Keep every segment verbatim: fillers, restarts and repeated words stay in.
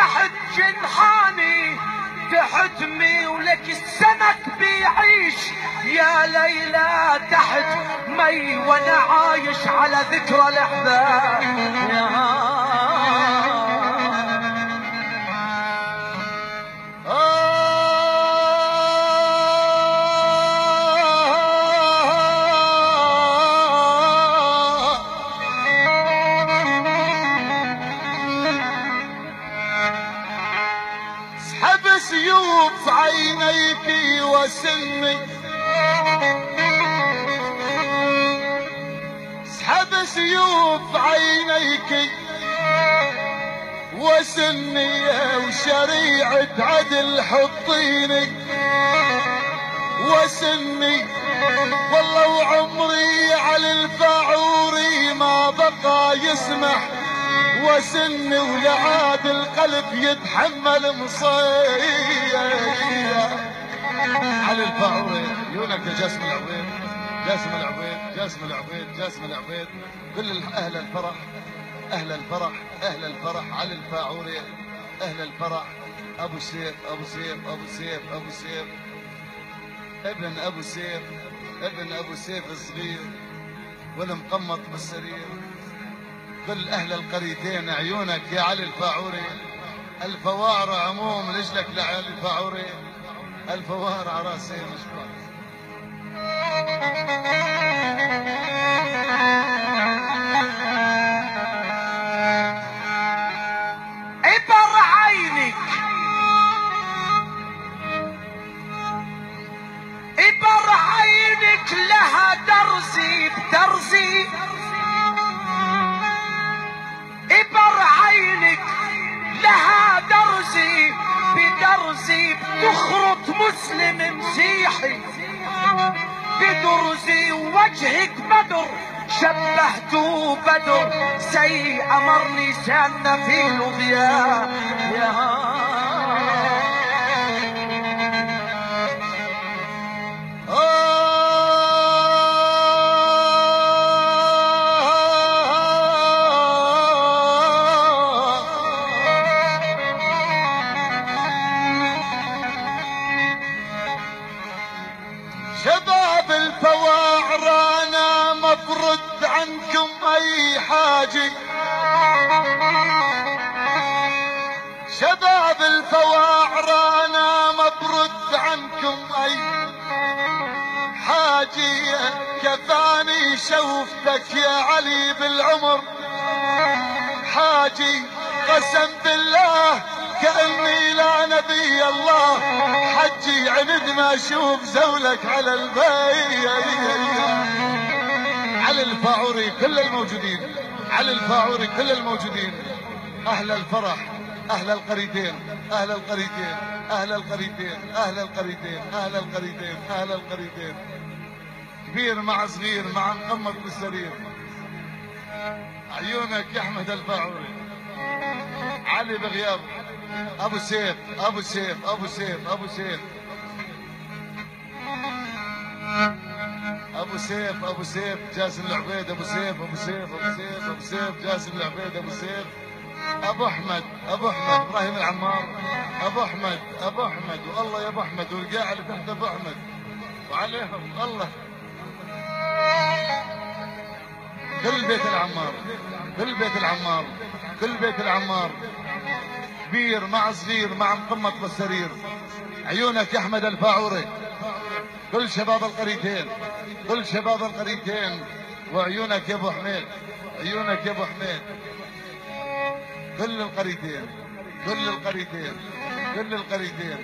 تحت جنحاني تحتمي ولك السمك بيعيش يا ليلى تحت مي وانا عايش على ذكرى الاحباب يا سيوف عينيك وسني اسحب سيوف عينيك وسني وشريعة عدل حطيني وسني والله وعمري على الفاعوري ما بقى يسمح وسني ولعاد القلب يتحمل مصير علي الفاعوري عيونك يا جاسم العبيد جاسم العبيد جاسم العبيد جاسم العبيد كل اهل الفرح اهل الفرح اهل الفرح علي الفاعوري اهل الفرح ابو سيف ابو سيف ابو سيف ابو سيف ابن ابو سيف ابن ابو سيف الصغير والمقمط بالسرير كل اهل القريتين عيونك يا علي الفاعوري الفوار عموم رجلك لعلي الفاعوري الفوار على راسي مشبار عبر عينك عبر عينك لها درسي بدرسي عبر عينك لها درسي بدرسي بتخرط مسلم مسيحي بدرسي وجهك بدر شبهته بدر سي امرني سان في الضياء يا شباب الفواعر انا مفرد عنكم اي حاجة شباب الفواعر انا مفرد عنكم اي حاجة كفاني شوفتك يا علي بالعمر حاجي قسم بالله كأني لا نبي الله حجي عند ما اشوف زولك على البي علي الفاعوري كل الموجودين علي الفاعوري كل الموجودين اهل الفرح اهل القريتين اهل القريتين اهل القريتين اهل القريتين اهل القريتين اهل القريتين كبير مع صغير مع مقمط بالسرير عيونك يا احمد الفاعوري علي بغياب ابو سيف ابو سيف ابو سيف ابو سيف ابو سيف ابو سيف جاسم العبيد ابو سيف ابو سيف ابو سيف ابو سيف جاسم العبيد ابو سيف ابو احمد ابو احمد ابراهيم العمار ابو احمد ابو احمد والله يا ابو احمد والقاع اللي تحت ابو احمد وعليهم الله كل بيت العمار كل بيت العمار كل بيت العمار كبير مع صغير مع مقمط بالسرير عيونك يا احمد الفاعوري كل شباب القريتين كل شباب القريتين وعيونك يا ابو حميد عيونك يا ابو حميد كل القريتين كل القريتين كل القريتين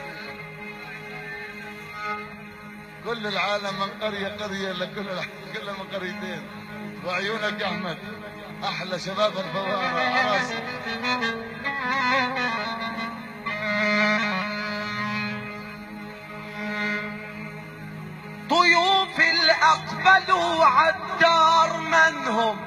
كل العالم من قرية قرية لكل كل من قريتين وعيونك يا احمد احلى شباب الفوارة عراسي ضيوف الاقبلوا عالدار منهم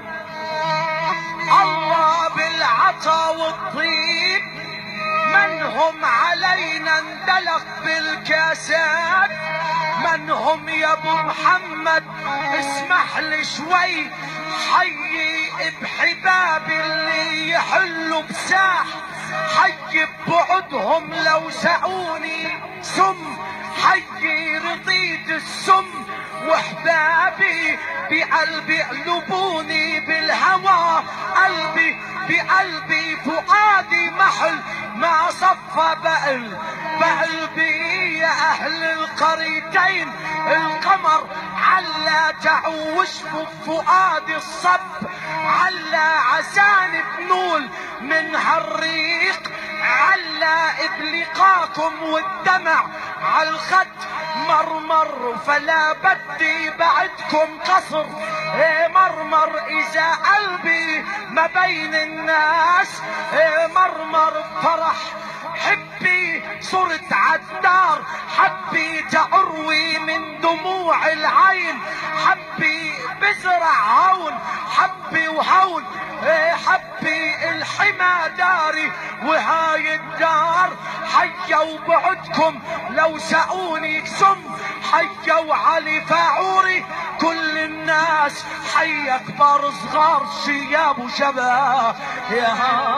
الله بالعطا والطيب منهم علينا اندلق بالكاسات منهم يا ابو محمد اسمح لي شوي حيي بحباب اللي يحلوا بساح حي طيب بعدهم لو سعوني سم حي رضيت السم واحبابي بقلبي قلبوني بالهوى قلبي بقلبي فؤادي محل ما صفى بقل بقلبي يا اهل القريتين القمر علا تعوش فؤادي الصب علا عسان بنول من هالريق علا بلقاكم والدمع عالخد مرمر فلا بدي بعدكم قصر ايه مرمر اذا قلبي ما بين الناس ايه مرمر فرح حبي صرت عالدار حبي تعروي من دموع العين حبي بزرع هون حبي وهون ايه حبي الحما داري وهاي الدار حيوا بعدكم لو سأوني سم حيوا علي فاعوري كل الناس حي كبار صغار شياب وشباب يا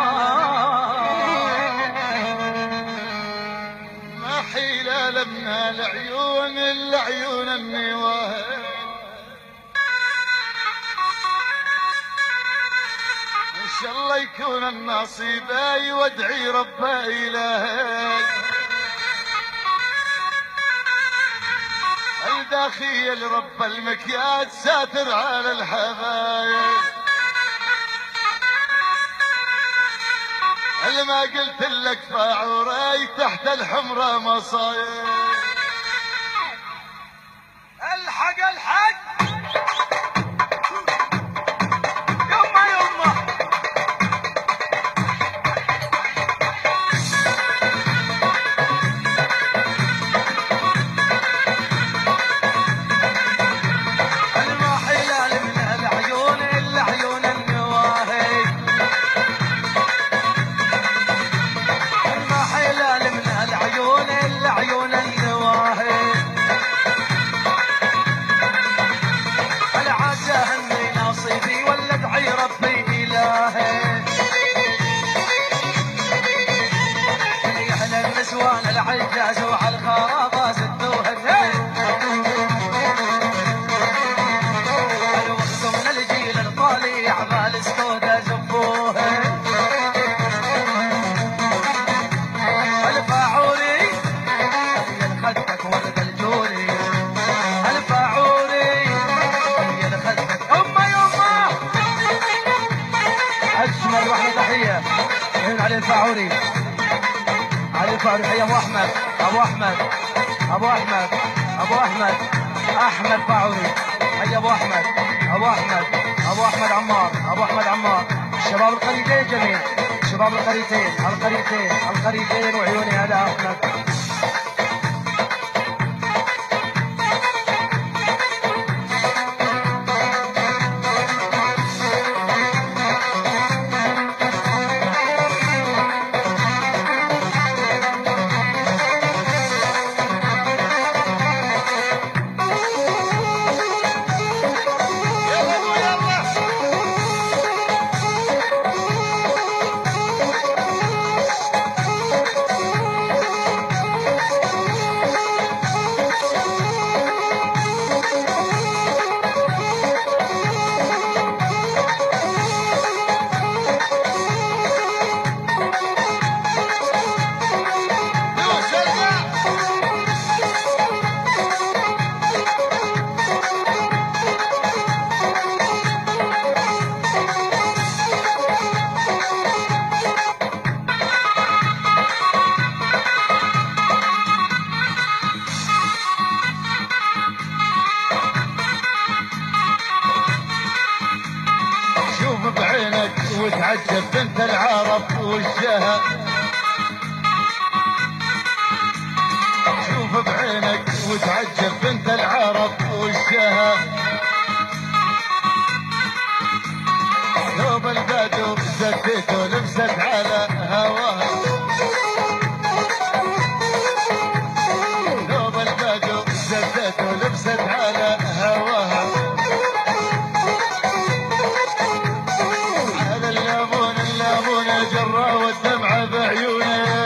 ما حيلة لمنا العيون العيون النواه ان شاء الله يكون النصيباي وادعي ربا الهك الداخيل رب المكياج ساتر على الحبايب اللي ما قلت لك فاعوراي تحت الحمرة مصايب الحق الحق يما يما المحلال من العيون العيون النواهي المحلال من العيون العيون النواهي العزة هني نصيبي ولا ادعي ربي الهي يا اهل النسوان العجاز وعلى الخرابة زدوهن الوقت من الجيل الطالع بالسكوتة زبوهن الفاعوري يا خدك ولد الجوري الفاعوري يا خدك امه يما اجمل واحده تحيه هنا علي الفاعوري علي الفاعوري حي ابو احمد ابو احمد ابو احمد ابو احمد احمد فاعوري حي ابو احمد ابو احمد ابو احمد عمار ابو احمد عمار شباب القريتين جميع شباب القريتين القريتين القريتين وعيوني هذا احمد وتعجب بنت العرب وجهها شوف بعينك وتعجب بنت العرب وجهها ثوب البدو زدته لبست على هواها ثوب البدو زدته لبست على هواها جرى والدمعة بعيونه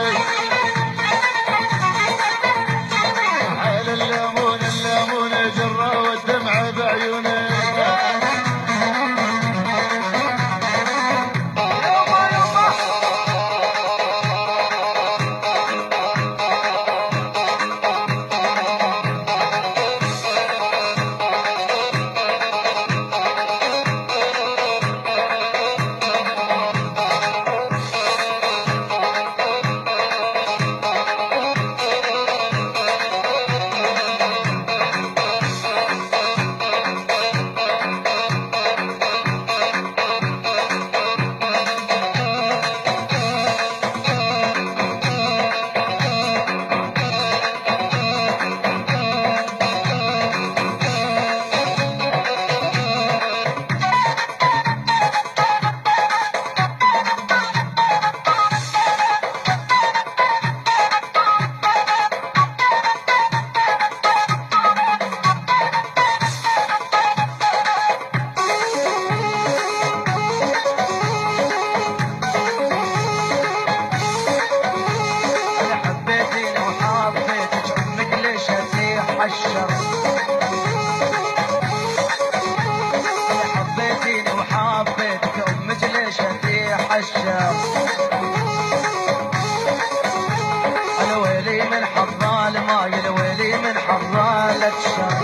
يا ويلي من حرالة الشام.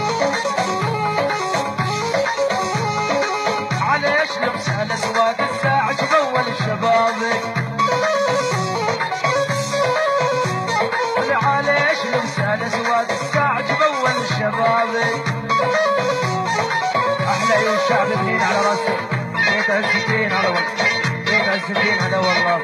عليش لبسها الاسود الساعة جبول شبابك، عليش لبسها الاسود الساعة جبول شبابك. احلى يا الشعب منين على راسك، بيت عز الدين هذا والله، بيت عز الدين هذا والله.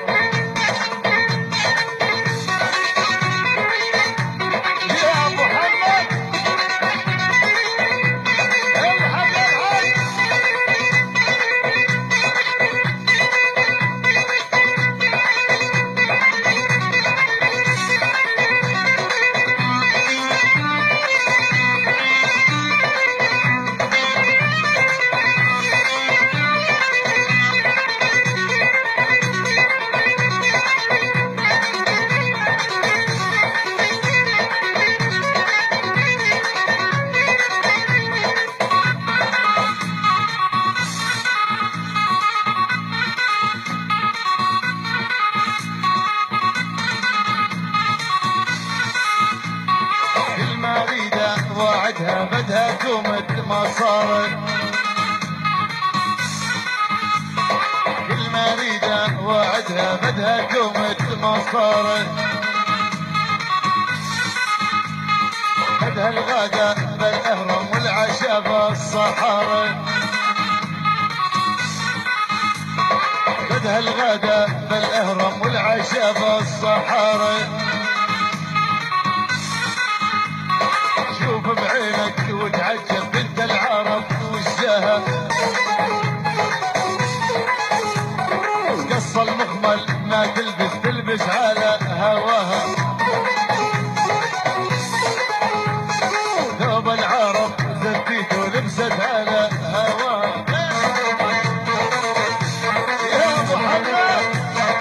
وعدها بدها كومة ما صارت، كل ما اريده وعدها بدها كومة ما صارت. بدها الغدا بالاهرم والعشاء بالصحاري، بدها الغدا بالاهرم والعشاء بالصحاري. شوف بعينك وتعجب بنت العرب وجهها، قص المخمل ما تلبس تلبس على هواها. ثوب العرب زفيته لبست على هواها. يا محمد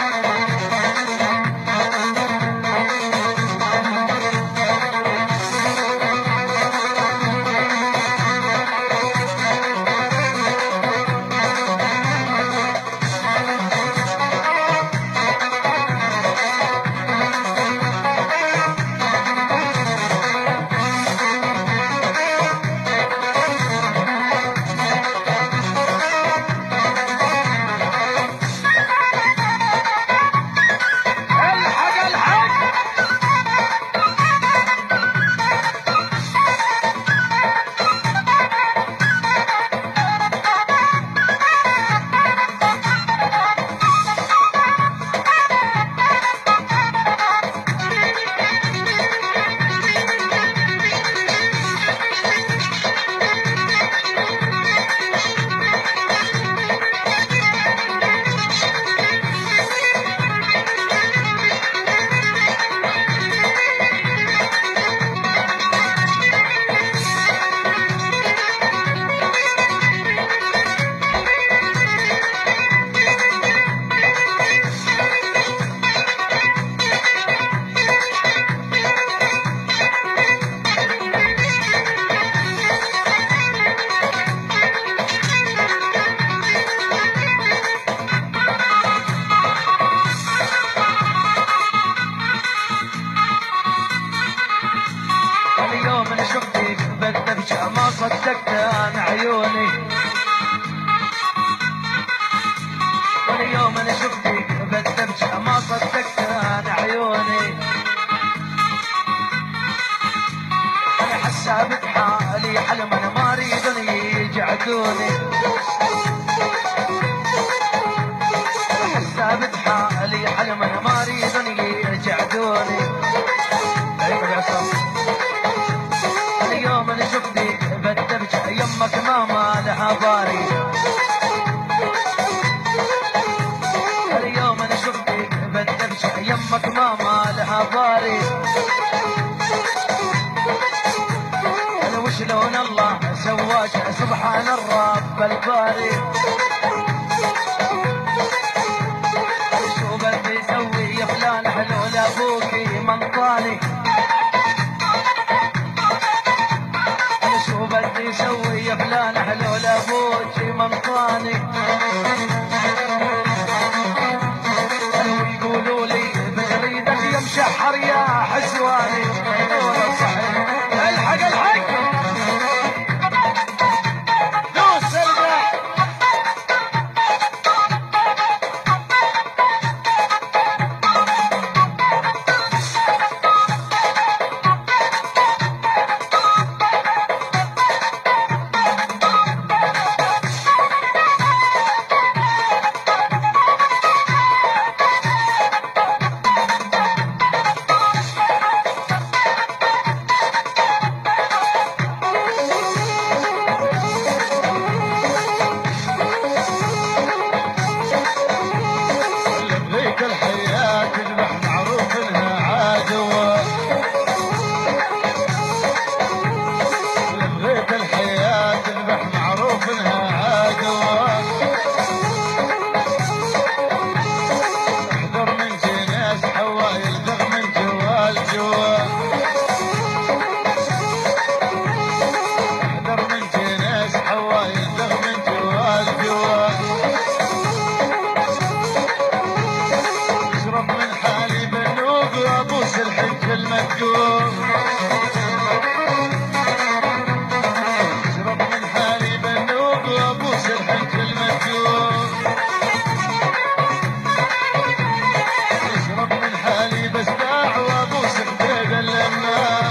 ما صدقت انا عيوني، واليوم انا شفتك بتبكي ما صدقت انا عيوني. انا حسها بحالي حلم انا ما اريد يجعدوني، انا حسها بحالي حلم انا ما اريد يجعدوني. اليوم انا شفتك بتبكي يمك ماما لها باري، اليوم انا شفتك بتبكي يمك ماما لها باري. انا وشلون الله سواش سبحان الرب الباري. شو بدي يسوي يا فلان حلول ابوكي منطاني، شو بدي يسوي يا فلان حلول ابوك منطاني. ويقولوا لي بجريدك يا مشحر يا حسواني. حوايل دغ من جوا الجوا احذر من جناس حوايل دغ من جوا الجوا اشرب من حليب النوب وابوس الحج المكتوب اشرب من حليب النوب وابوس الحج المكتوب اشرب من حليب اسداع وابوس حديد اللماح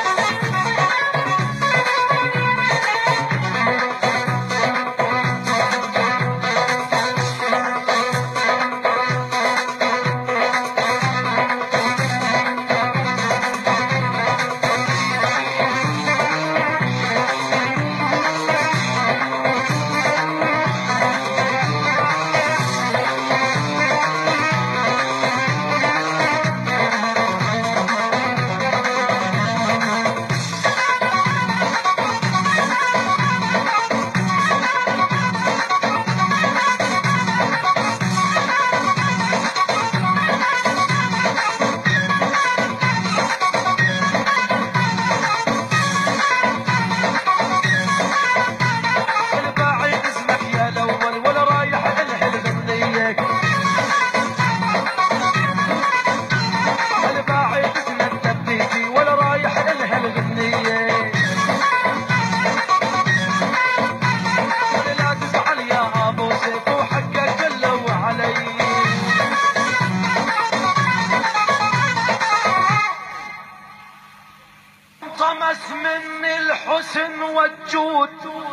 طمس من الحسن والجود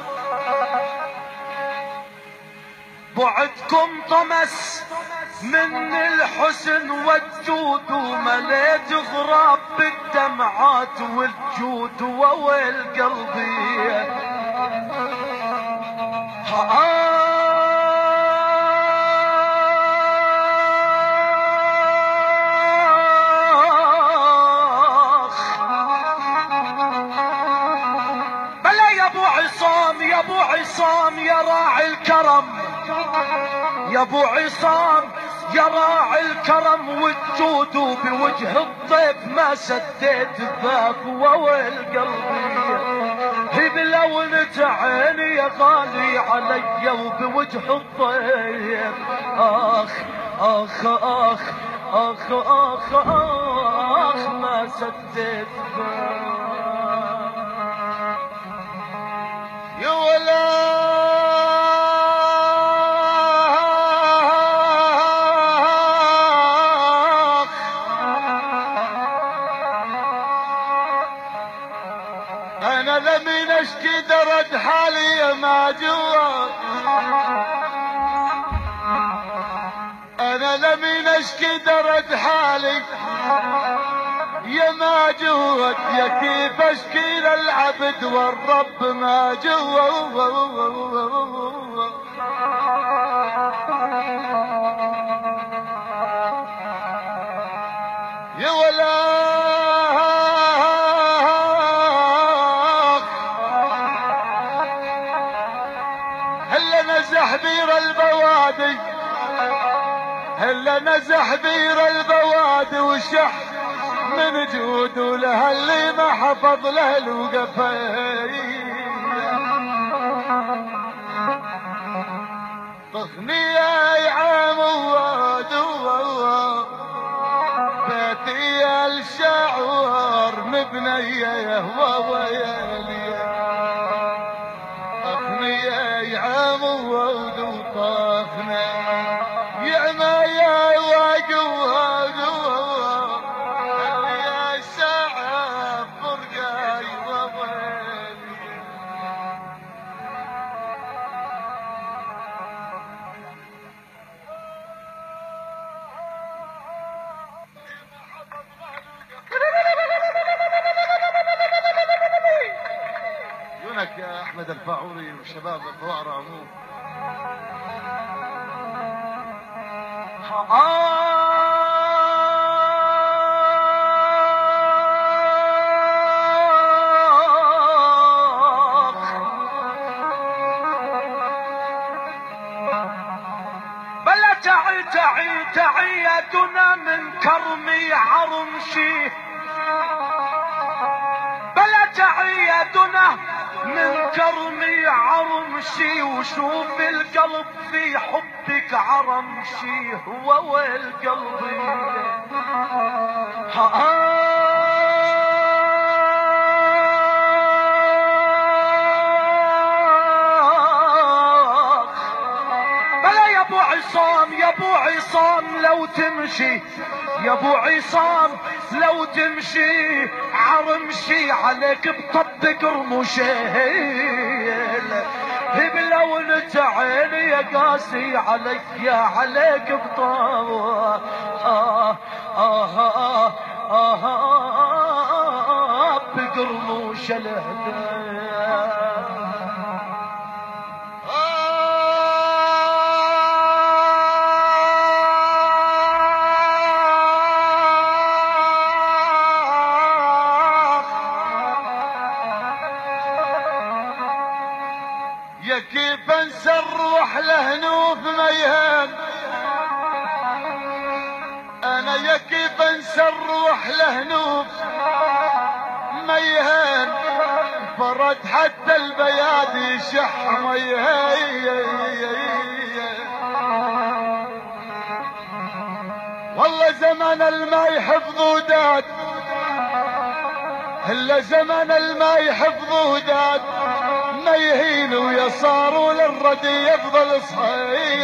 بعدكم طمس من الحسن والجود ومليت غراب بالدمعات والجود وويل قلبي يا ابو عصام يا راعي الكرم يا ابو عصام يا راعي الكرم والجود بوجه الضيف ما سديت ذاك وويل قلبي هي بلونة عيني يا غالي علي وبوجه الضيف اخ اخ اخ اخ اخ اخ ما سديت ذاك يا ولا انا لمن اشكي درد حالي ما جوا انا لمن اشكي درد حالي يا ما جوت يا كيف اشكي للعبد والرب ما جوا يا ولا هلا نزح بير البوادي هلا نزح بير البوادي وشح من جود له اللي ما حفظ له الوقفين طخني يا عام بيتي الشعور مبني يهوى ويلي طخني يا عام طخني يا ما يا وقوة يونك يا احمد الفاعوري وشباب الفوار عموم بلا تعد تعي تعيتنا من كرمي عرمشي، بلا تعيتنا من كرمي عرمشي، وشوف القلب في حبك عرمشي، هو ويل قلبي بلا يا ابو عصام يا ابو عصام لو تمشي، يا ابو عصام لو تمشي عرمشي عليك بطبق رموشيل، بلون تعين يا قاسي عليك يا عليك بطبق آه آه آه آه آه بقرموش الهدى. يا كيف انسى الروح لهنوف ميهان، انا يا كيف انسى الروح لهنوف ميهان، فرد حتى البيادي شح ميهان، والله زمان الماء يحفظ وداد، هلا زمان الماء يحفظ وداد، ما يهين ويصاروا للردي يفضل صحي.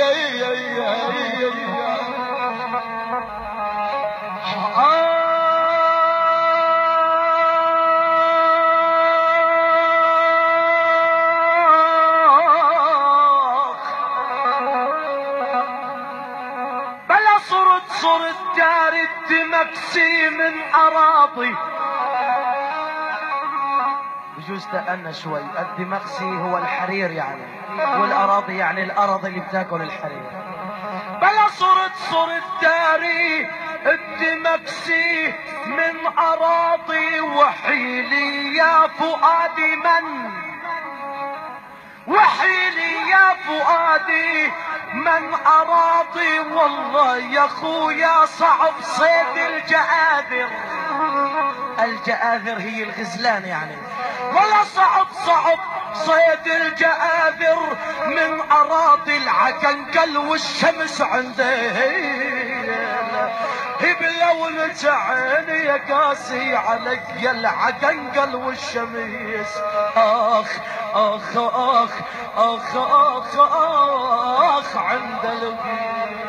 بلا صرت صرت دار الدمكسي من اراضي، بجوز تأنى شوي، الدمقسي هو الحرير يعني، والاراضي يعني الارض اللي بتاكل الحرير. بلا صرت صرت داري الدمقسي من اراضي، وحيلي يا فؤادي من، وحيلي يا فؤادي من اراضي، والله يا خويا صعب صيد الجآذر، الجآذر هي الغزلان يعني، ولا صعب صعب صيد الجآذر من اراضي العقنقل والشمس عنده، بلون عيني يا قاسي عليك يا العقنقل والشمس، اخ اخ اخ اخ اخ اخ عند الغيب.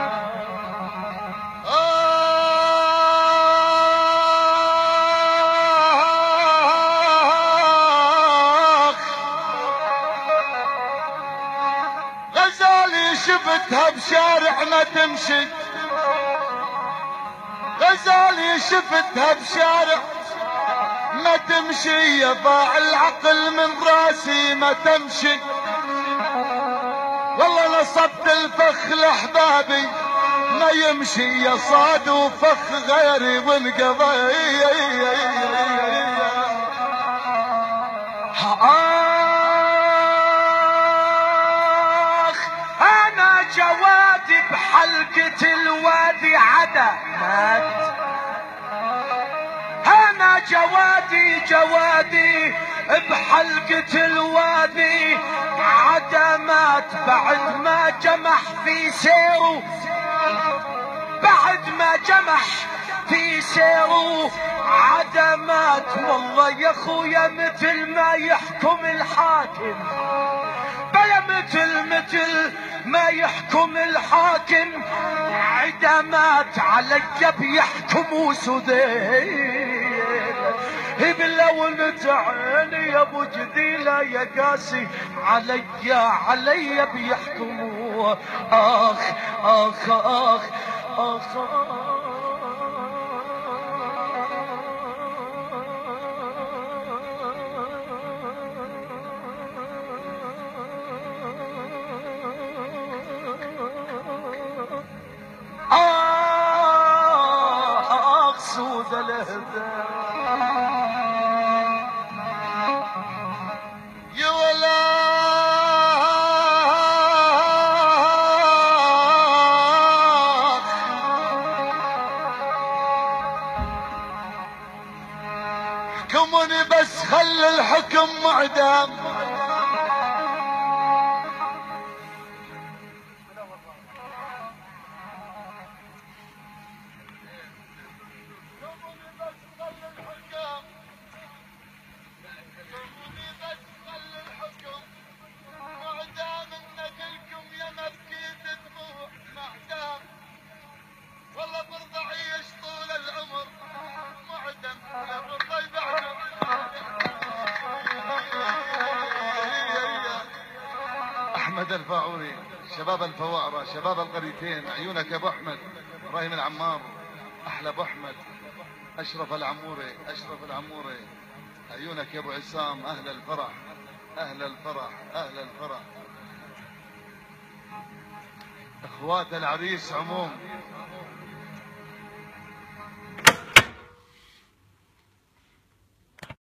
شفتها بشارع ما تمشي، غزالي شفتها بشارع ما تمشي، يا ضاع العقل من راسي ما تمشي، والله نصبت الفخ لحبابي ما يمشي، يا صاد وفخ غيري وانقضي. جوادي بحلقة الوادي عدا مات، انا جوادي جوادي بحلقة الوادي عدا مات، بعد ما جمح في سيره، بعد ما جمح في سيره عدا مات، والله يا خويا مثل ما يحكم الحاكم، بلا مثل مثل ما يحكم الحاكم، عدمات علي بيحكموا سديل، بلون عيني يا ابو جديلة يا قاسي علي علي بيحكموا، اخ اخ اخ اخ, آخ آه سود الهدى يا ولا احكموني بس خلي الحكم معدم. أحمد الفاعوري، شباب الفوارة، شباب القريتين، عيونك يا أبو أحمد. إبراهيم العمار، أحلى أبو أحمد. أشرف العموري، أشرف العموري، عيونك يا أبو عصام. أهل الفرح، أهل الفرح، أهل الفرح. إخوات العريس عموم،